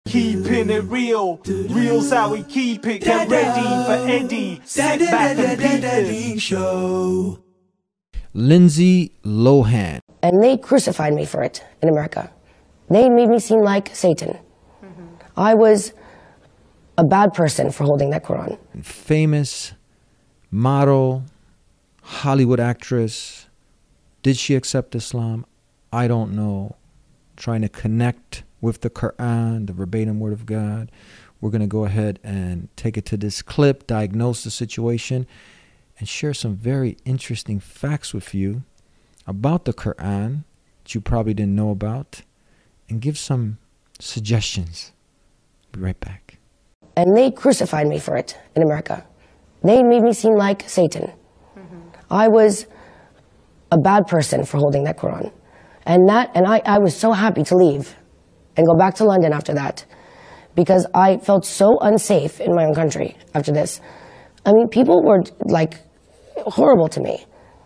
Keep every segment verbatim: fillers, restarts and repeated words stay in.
Keeping it real, real's how we keep it. Get ready for Eddie. Sit back and beat this. Lindsay Lohan. And they crucified me for it in America. They made me seem like Satan. Mm-hmm. I was a bad person for holding that Quran. Famous model, Hollywood actress. Did she accept Islam? I don't know. Trying to connect with the Quran, the verbatim word of God. We're going to go ahead and take it to this clip, diagnose the situation, and share some very interesting facts with you about the Quran that you probably didn't know about, and give some suggestions. Be right back. And they crucified me for it in America. They made me seem like Satan. Mm-hmm. I was a bad person for holding that Quran. And that, and I, I was so happy to leave and go back to London after that, because I felt so unsafe in my own country after this. I mean, people were like horrible to me.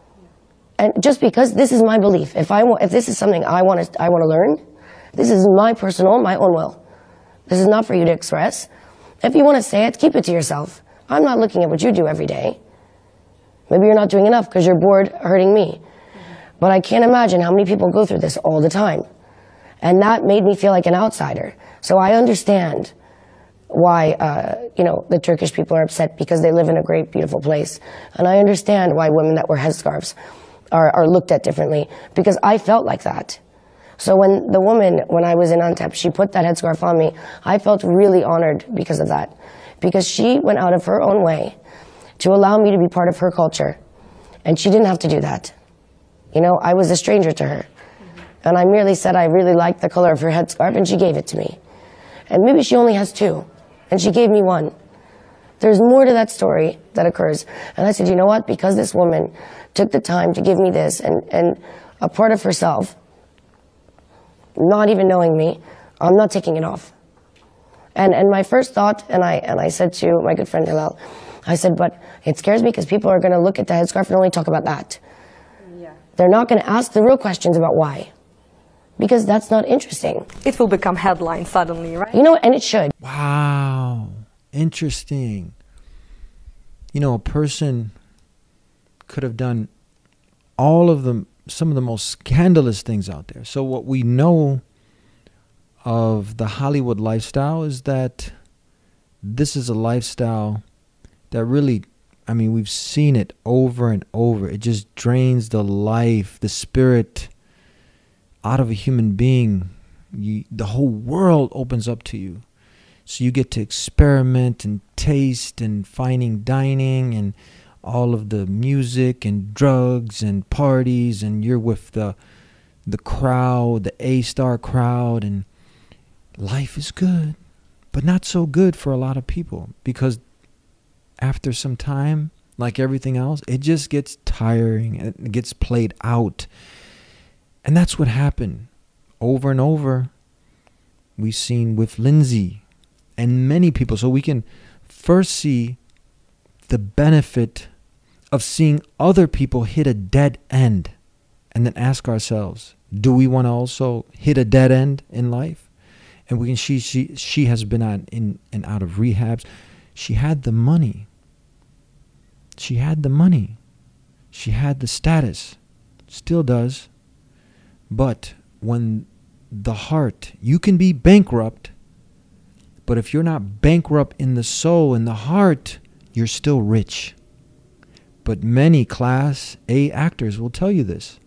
And just because this is my belief, if I want, if this is something I want to, I want to learn, this is my personal, my own will. This is not for you to express. If you want to say it, keep it to yourself. I'm not looking at what you do every day. Maybe you're not doing enough because you're bored hurting me. But I can't imagine how many people go through this all the time. And that made me feel like an outsider. So I understand why, uh, you know, the Turkish people are upset, because they live in a great, beautiful place. And I understand why women that wear headscarves are, are looked at differently, because I felt like that. So when the woman, when I was in Antep, she put that headscarf on me, I felt really honored because of that. Because she went out of her own way to allow me to be part of her culture. And she didn't have to do that. You know, I was a stranger to her. Mm-hmm. And I merely said I really liked the color of her headscarf, and she gave it to me. And maybe she only has two, and she gave me one. There's more to that story that occurs. And I said, you know what? Because this woman took the time to give me this, and, and a part of herself, not even knowing me, I'm not taking it off. And and my first thought, and I and I said to my good friend Hilal, I said, but it scares me because people are going to look at the headscarf and only talk about that. Yeah. They're not going to ask the real questions about why, because that's not interesting. It will become headline suddenly, right? You know, and it should. Wow, interesting. You know, a person could have done all of the, some of the most scandalous things out there. So what we know of the Hollywood lifestyle is that this is a lifestyle that really, I mean, we've seen it over and over. It just drains the life, the spirit out of a human being. You, the whole world opens up to you. So you get to experiment and taste and finding dining and all of the music and drugs and parties, and you're with the the crowd, the A-star crowd, and life is good, but not so good for a lot of people, because after some time, like everything else, it just gets tiring and it gets played out. And that's what happened over and over. We've seen with Lindsay and many people. So we can first see the benefit of seeing other people hit a dead end, and then ask ourselves, do we want to also hit a dead end in life? And we can she she she has been on in and out of rehabs. She had the money. She had the money. She had the status. Still does. But when the heart, you can be bankrupt, but if you're not bankrupt in the soul and the heart, you're still rich. But many class A actors will tell you this.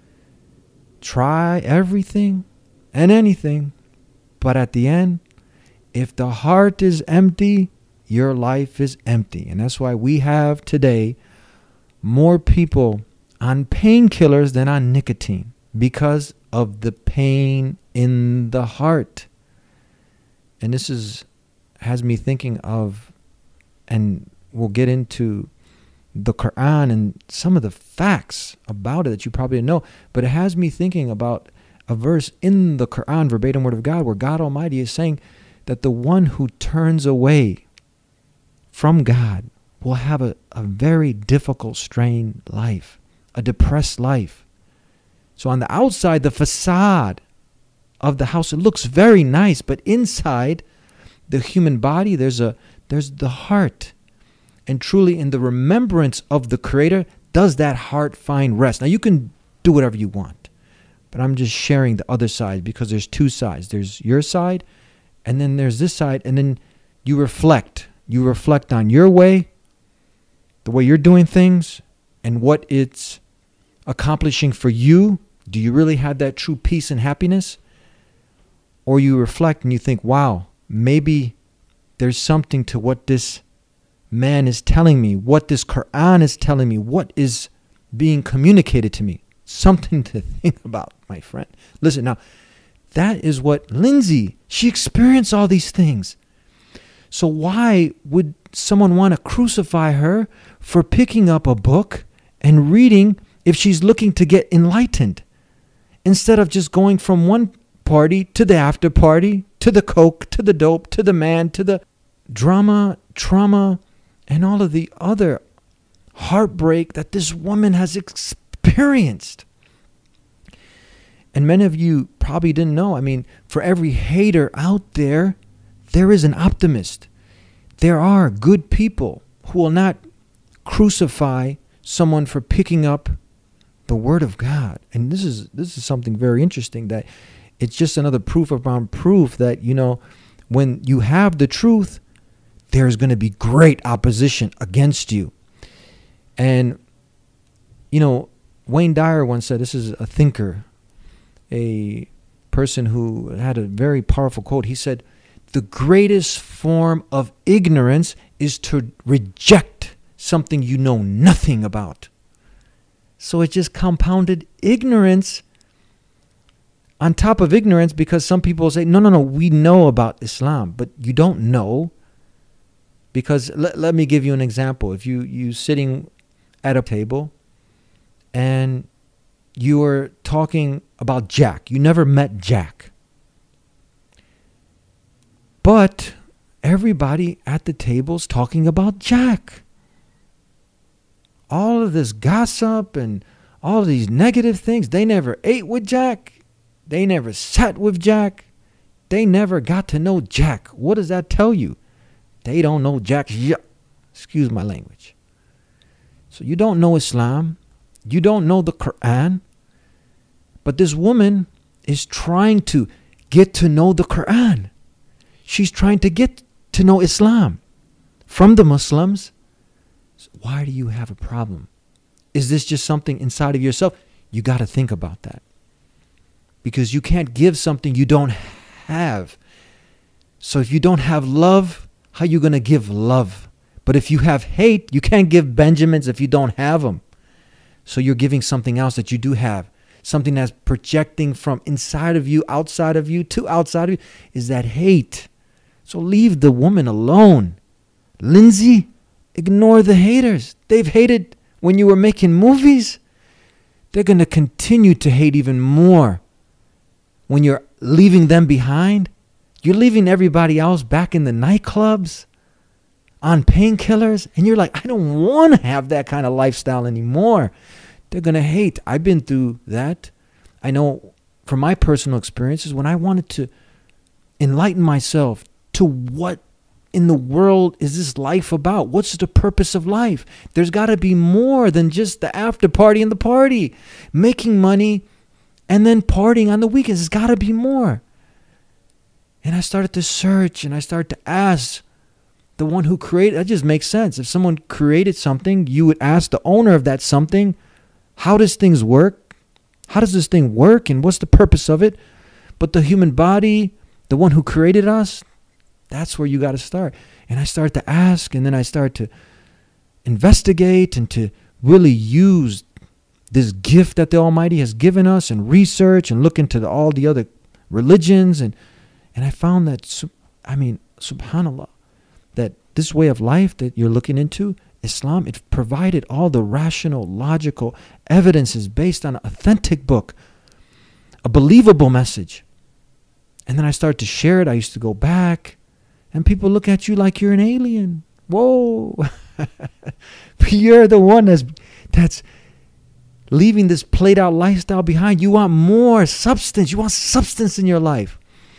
Try everything and anything, but at the end, if the heart is empty, your life is empty. And that's why we have today more people on painkillers than on nicotine, because of the pain in the heart. And this is has me thinking of, and we'll get into the Quran and some of the facts about it that you probably didn't know, but it has me thinking about a verse in the Quran, verbatim word of God, where God Almighty is saying that the one who turns away from God will have a, a very difficult, strained life, a depressed life. So on the outside, the facade of the house. It looks very nice, but inside the human body, there's a there's the heart. And truly in the remembrance of the Creator, does that heart find rest? Now you can do whatever you want, but I'm just sharing the other side because there's two sides. There's your side, and then there's this side, and then you reflect. You reflect on your way, the way you're doing things, and what it's accomplishing for you. Do you really have that true peace and happiness? Or you reflect and you think, wow, maybe there's something to what this man is telling me, what this Quran is telling me, what is being communicated to me. Something to think about, my friend. Listen, now, that is what Lindsay, she experienced all these things. So why would someone want to crucify her for picking up a book and reading if she's looking to get enlightened, instead of just going from one party to the after party, to the coke, to the dope, to the man, to the drama, trauma, and all of the other heartbreak that this woman has experienced? And many of you probably didn't know. I mean, for every hater out there, there is an optimist. There are good people who will not crucify someone for picking up the Word of God. And this is this is something very interesting, that it's just another proof upon proof that, you know, when you have the truth, there's going to be great opposition against you. And, you know, Wayne Dyer once said, this is a thinker, a person who had a very powerful quote. He said, the greatest form of ignorance is to reject something you know nothing about. So it just compounded ignorance on top of ignorance, because some people say, no, no, no, we know about Islam, but you don't know. Because let, let me give you an example. If you, you sitting at a table and you are talking about Jack. You never met Jack. But everybody at the table's talking about Jack. All of this gossip and all of these negative things. They never ate with Jack. They never sat with Jack. They never got to know Jack. What does that tell you? They don't know Jack. Excuse my language. So you don't know Islam. You don't know the Quran. But this woman is trying to get to know the Quran. She's trying to get to know Islam from the Muslims. So why do you have a problem? Is this just something inside of yourself? You got to think about that. Because you can't give something you don't have. So if you don't have love, how are you going to give love? But if you have hate, you can't give Benjamins if you don't have them. So you're giving something else that you do have. Something that's projecting from inside of you, outside of you, to outside of you, is that hate. So leave the woman alone. Lindsay, ignore the haters. They've hated when you were making movies. They're going to continue to hate even more when you're leaving them behind. You're leaving everybody else back in the nightclubs on painkillers. And you're like, I don't want to have that kind of lifestyle anymore. They're going to hate. I've been through that. I know from my personal experiences, when I wanted to enlighten myself to what in the world is this life about? What's the purpose of life? There's got to be more than just the after party and the party. Making money and then partying on the weekends. There's got to be more. And I started to search and I started to ask the one who created. That just makes sense. If someone created something, you would ask the owner of that something, how does things work? How does this thing work? And what's the purpose of it? But the human body, the one who created us, that's where you got to start. And I start to ask, and then I start to investigate and to really use this gift that the Almighty has given us and research and look into the, all the other religions. And, and I found that, I mean, subhanAllah, that this way of life that you're looking into, Islam, it provided all the rational, logical evidences based on an authentic book, a believable message. And then I started to share it. I used to go back. And people look at you like you're an alien. Whoa. You're the one that's, that's leaving this played out lifestyle behind. You want more substance. You want substance in your life.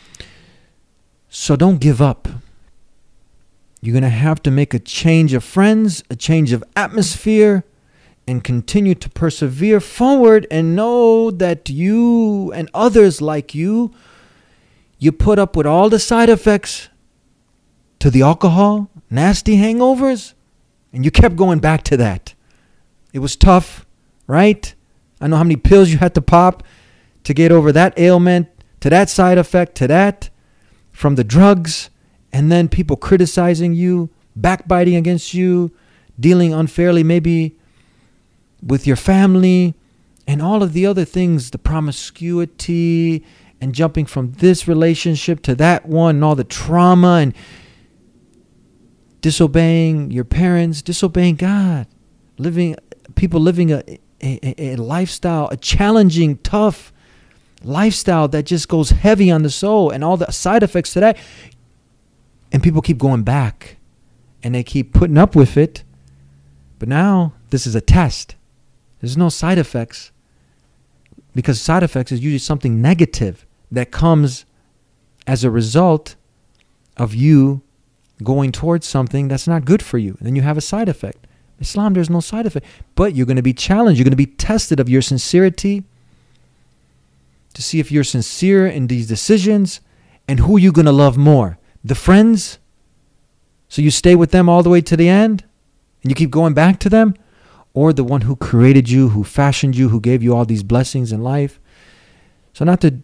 So don't give up. You're going to have to make a change of friends, a change of atmosphere, and continue to persevere forward and know that you and others like you, you put up with all the side effects to the alcohol, nasty hangovers, and you kept going back to that. It was tough, right? I know how many pills you had to pop to get over that ailment, to that side effect, to that, from the drugs, and then people criticizing you, backbiting against you, dealing unfairly maybe with your family, and all of the other things, the promiscuity, and jumping from this relationship to that one, and all the trauma, and disobeying your parents, disobeying God, living people living a, a, a lifestyle, a challenging, tough lifestyle that just goes heavy on the soul, and all the side effects to that. And people keep going back, and they keep putting up with it. But now this is a test. There's no side effects, because side effects is usually something negative that comes as a result of you going towards something that's not good for you. And then you have a side effect. Islam, there's no side effect. But you're going to be challenged. You're going to be tested of your sincerity to see if you're sincere in these decisions, and who you're going to love more. The friends, so you stay with them all the way to the end and you keep going back to them, or the one who created you, who fashioned you, who gave you all these blessings in life. So not to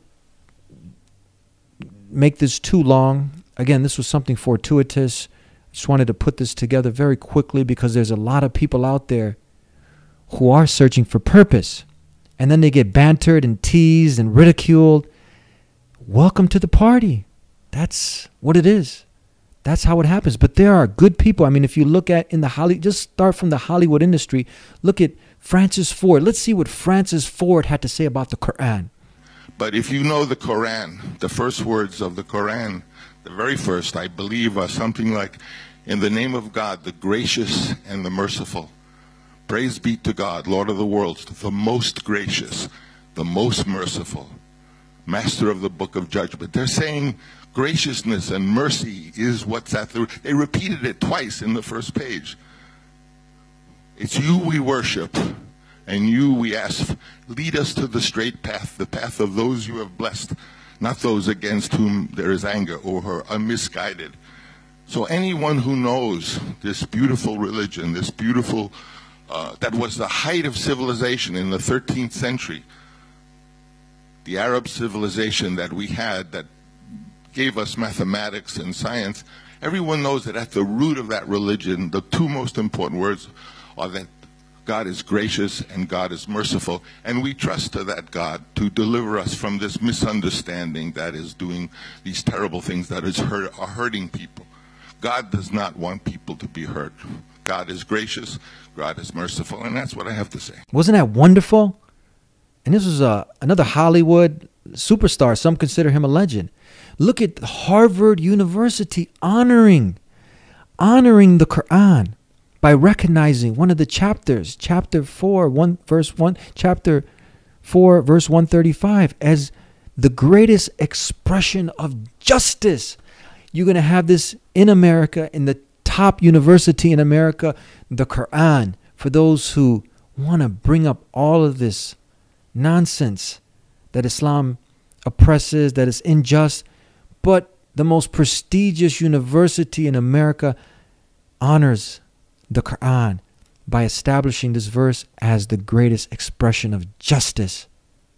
make this too long, again, this was something fortuitous. I just wanted to put this together very quickly, because there's a lot of people out there who are searching for purpose, and then they get bantered and teased and ridiculed. Welcome to the party. That's what it is. That's how it happens. But there are good people. I mean, if you look at in the Hollywood, just start from the Hollywood industry. Look at Francis Ford. Let's see what Francis Ford had to say about the Quran. But if you know the Quran, the first words of the Quran, the very first, I believe, are something like, in the name of God, the gracious and the merciful. Praise be to God, Lord of the worlds, the most gracious, the most merciful, master of the book of judgment. They're saying graciousness and mercy is what's at the... They repeated it twice in the first page. It's you we worship, and you we ask, lead us to the straight path, the path of those you have blessed, not those against whom there is anger or who are misguided. So anyone who knows this beautiful religion, this beautiful, uh, that was the height of civilization in the thirteenth century, the Arab civilization that we had that gave us mathematics and science, everyone knows that at the root of that religion, the two most important words are that God is gracious and God is merciful, and we trust to that God to deliver us from this misunderstanding that is doing these terrible things that is hurt, are hurting people. God does not want people to be hurt. God is gracious, God is merciful, and that's what I have to say. Wasn't that wonderful? And this was uh, another Hollywood superstar. Some consider him a legend. Look at Harvard University honoring, honoring the Quran by recognizing one of the chapters, chapter four, one verse one, chapter four, verse one thirty-five, as the greatest expression of justice. You're going to have this in America, in the top university in America, the Quran, for those who want to bring up all of this nonsense that Islam oppresses, that is unjust. But the most prestigious university in America honors the Quran by establishing this verse as the greatest expression of justice.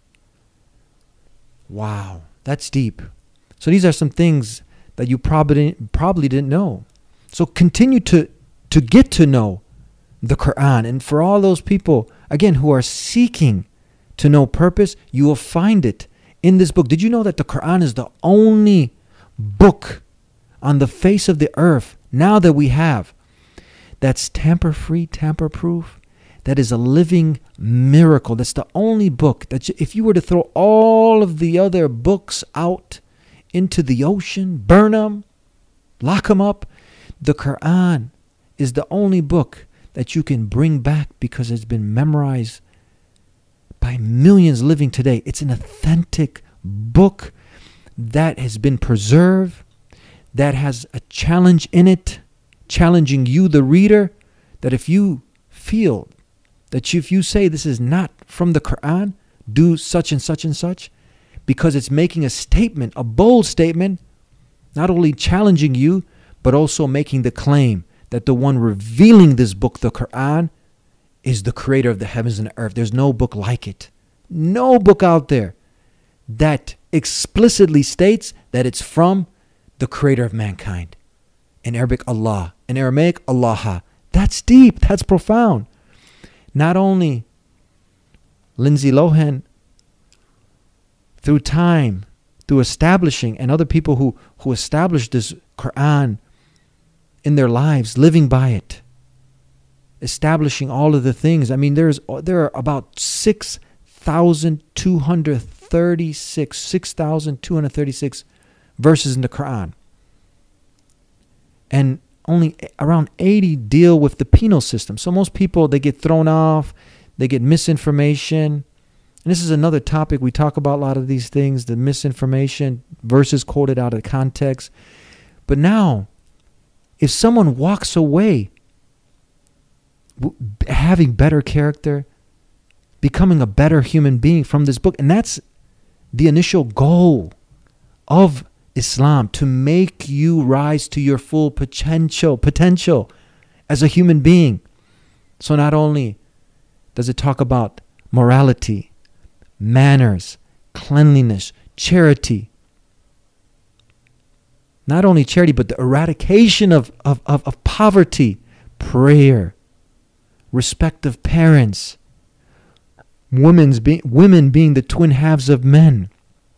Wow, that's deep. So these are some things that you probably probably didn't know. So continue to to get to know the Quran. And for all those people, again, who are seeking to know purpose, you will find it in this book. Did you know that the Quran is the only book on the face of the earth now that we have that's tamper-free, tamper-proof, that is a living miracle? That's the only book that, if you were to throw all of the other books out into the ocean, burn them, lock them up, the Quran is the only book that you can bring back because it's been memorized by millions living today. It's an authentic book that has been preserved, that has a challenge in it, challenging you, the reader, that if you feel that you, if you say this is not from the Quran, do such and such and such, because it's making a statement, a bold statement, not only challenging you, but also making the claim that the one revealing this book, the Quran, is the creator of the heavens and the earth. There's no book like it. No book out there that explicitly states that it's from the creator of mankind. In Arabic, Allah. In Aramaic, Allah. That's deep. That's profound. Not only Lindsay Lohan, through time, through establishing, and other people who, who established this Quran in their lives, living by it, establishing all of the things. I mean, there's there are about six thousand two hundred thirty-six, six thousand two hundred thirty-six verses in the Quran. And only around eighty deal with the penal system. So most people, they get thrown off, they get misinformation. And this is another topic. We talk about a lot of these things, the misinformation, verses quoted out of context. But now, if someone walks away having better character, becoming a better human being from this book, and that's the initial goal of Islam, to make you rise to your full potential potential as a human being. So not only does it talk about morality, manners, cleanliness, charity, not only charity, but the eradication of, of, of, of poverty, prayer, respect of parents, women's be, women being the twin halves of men.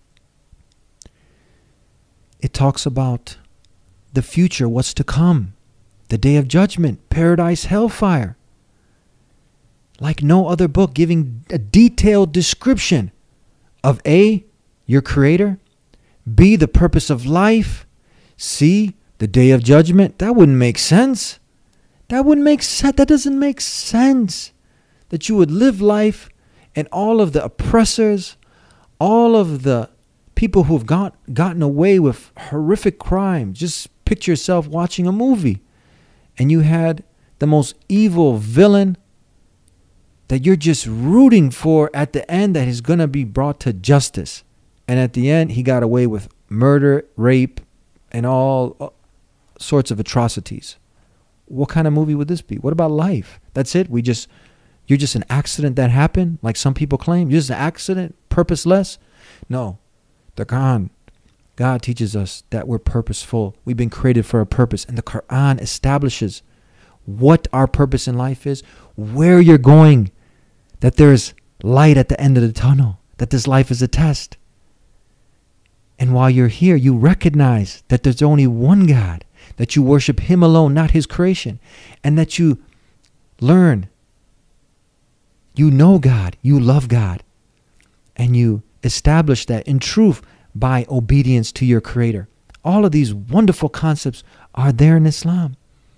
It talks about the future, what's to come, the day of judgment, paradise, hellfire. Like no other book, giving a detailed description of A, your creator, B, the purpose of life, C, the day of judgment. That wouldn't make sense. That wouldn't make sense. That doesn't make sense. That you would live life and all of the oppressors, all of the people who've got, gotten away with horrific crime. Just picture yourself watching a movie and you had the most evil villain that you're just rooting for at the end, that is going to be brought to justice. And at the end, he got away with murder, rape, and all sorts of atrocities. What kind of movie would this be? What about life? That's it? We just, you're just an accident that happened, like some people claim? You're just an accident, purposeless? No. The Quran, God teaches us that we're purposeful. We've been created for a purpose. And the Quran establishes what our purpose in life is, where you're going, that there's light at the end of the tunnel, that this life is a test. And while you're here, you recognize that there's only one God, that you worship him alone, not his creation, and that you learn, you know God, you love God, and you establish that in truth by obedience to your creator. All of these wonderful concepts are there in Islam.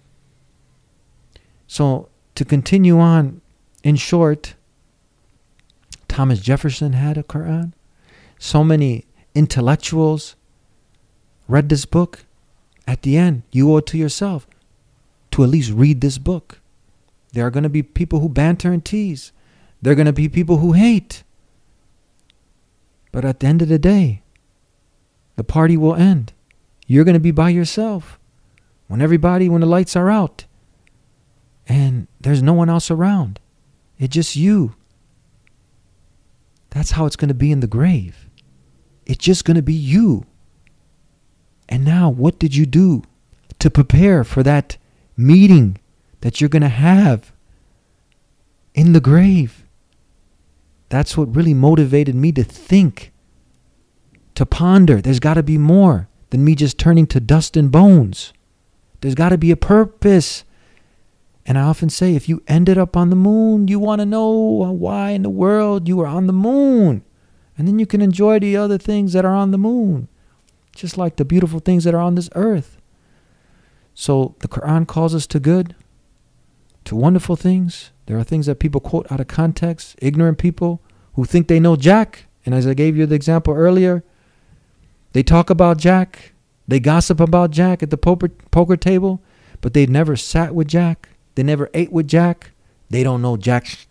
So to continue on, in short, Thomas Jefferson had a Quran. So many intellectuals read this book. At the end, you owe it to yourself to at least read this book. There are going to be people who banter and tease. There are going to be people who hate. But at the end of the day, the party will end. You're going to be by yourself when everybody, when the lights are out and there's no one else around. It's just you. That's how it's going to be in the grave. It's just going to be you. And now, what did you do to prepare for that meeting that you're going to have in the grave? That's what really motivated me to think, to ponder. There's got to be more than me just turning to dust and bones. There's got to be a purpose. And I often say, if you ended up on the moon, you want to know why in the world you were on the moon. And then you can enjoy the other things that are on the moon, just like the beautiful things that are on this earth. So the Quran calls us to good, to wonderful things. There are things that people quote out of context, ignorant people who think they know Jack. And as I gave you the example earlier, they talk about Jack. They gossip about Jack at the poker, poker table, but they've never sat with Jack. They never ate with Jack. They don't know Jack.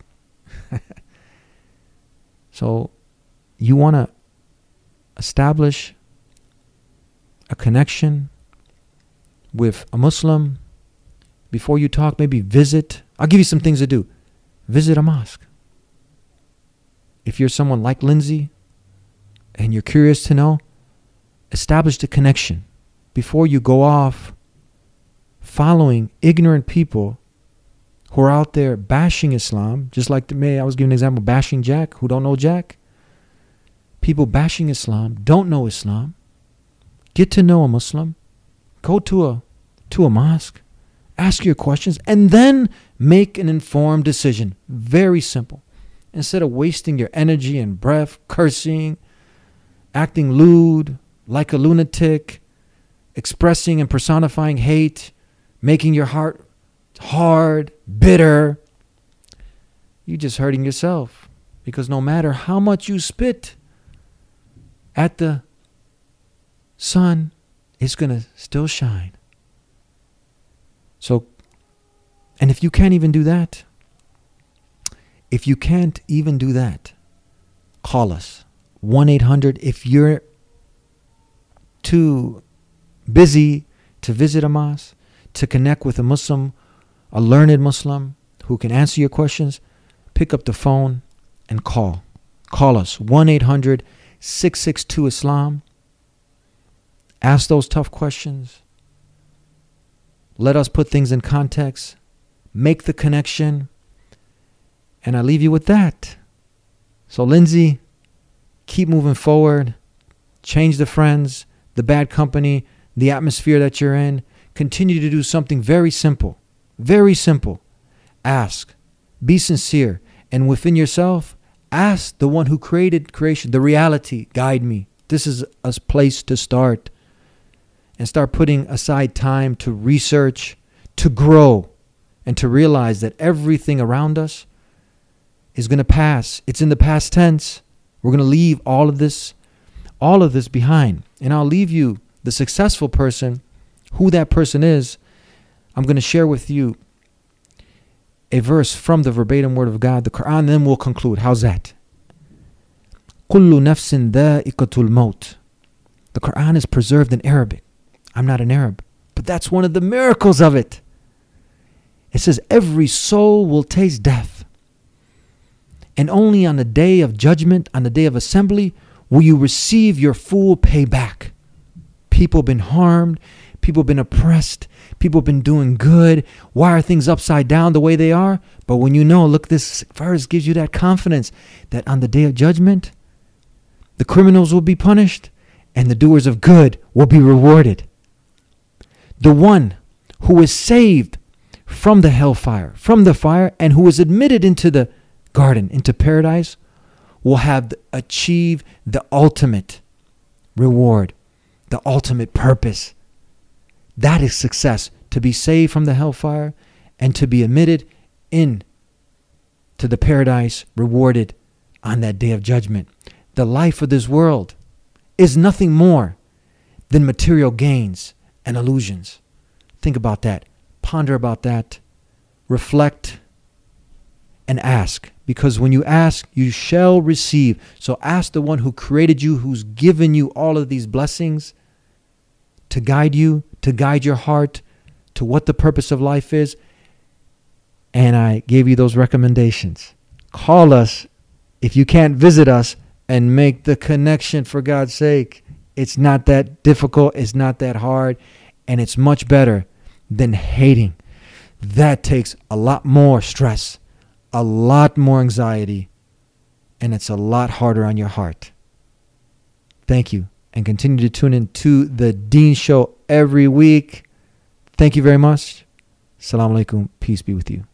So you want to establish a connection with a Muslim. Before you talk, maybe visit. I'll give you some things to do. Visit a mosque. If you're someone like Lindsay and you're curious to know, establish the connection before you go off following ignorant people who are out there bashing Islam, just like the May I was giving an example, bashing Jack, who don't know Jack. People bashing Islam, don't know Islam. Get to know a Muslim. Go to a to a mosque. Ask your questions and then make an informed decision. Very simple. Instead of wasting your energy and breath, cursing, acting lewd, like a lunatic, expressing and personifying hate, making your heart hard, bitter, you're just hurting yourself. Because no matter how much you spit at the sun, it's going to still shine. So, and if you can't even do that, if you can't even do that, call us. one eight hundred if you're too busy to visit a mosque, to connect with a Muslim, a learned Muslim who can answer your questions, pick up the phone and call. Call us. one eight hundred six six two Islam. Ask those tough questions. Let us put things in context. Make the connection. And I leave you with that. So Lindsay, keep moving forward. Change the friends, the bad company, the atmosphere that you're in. Continue to do something very simple. Very simple. Ask. Be sincere. And within yourself, ask the one who created creation, the reality, guide me. This is a place to start. And start putting aside time to research, to grow, and to realize that everything around us is going to pass. It's in the past tense. We're going to leave all of this, all of this behind. And I'll leave you the successful person, who that person is. I'm going to share with you a verse from the verbatim word of God, the Quran, then we'll conclude. How's that? كُلُّ نَفْسٍ ذَائِقَةُ الْمَوْتِ. The Quran is preserved in Arabic. I'm not an Arab, but that's one of the miracles of it. It says, every soul will taste death. And only on the day of judgment, on the day of assembly, will you receive your full payback. People have been harmed. People have been oppressed. People have been doing good. Why are things upside down the way they are? But when you know, look, this verse gives you that confidence that on the day of judgment, the criminals will be punished and the doers of good will be rewarded. The one who is saved from the hellfire, from the fire, and who is admitted into the garden, into paradise, will have achieved the ultimate reward, the ultimate purpose. That is success, to be saved from the hellfire and to be admitted in to the paradise, rewarded on that day of judgment. The life of this world is nothing more than material gains and illusions. Think about that. Ponder about that. Reflect and ask. Because when you ask, you shall receive. So ask the one who created you, who's given you all of these blessings to guide you, to guide your heart to what the purpose of life is. And I gave you those recommendations. Call us if you can't visit us and make the connection, for God's sake. It's not that difficult. It's not that hard. And it's much better than hating. That takes a lot more stress, a lot more anxiety, and it's a lot harder on your heart. Thank you. And continue to tune in to the Deen Show every week. Thank you very much. Assalamu alaikum. Peace be with you.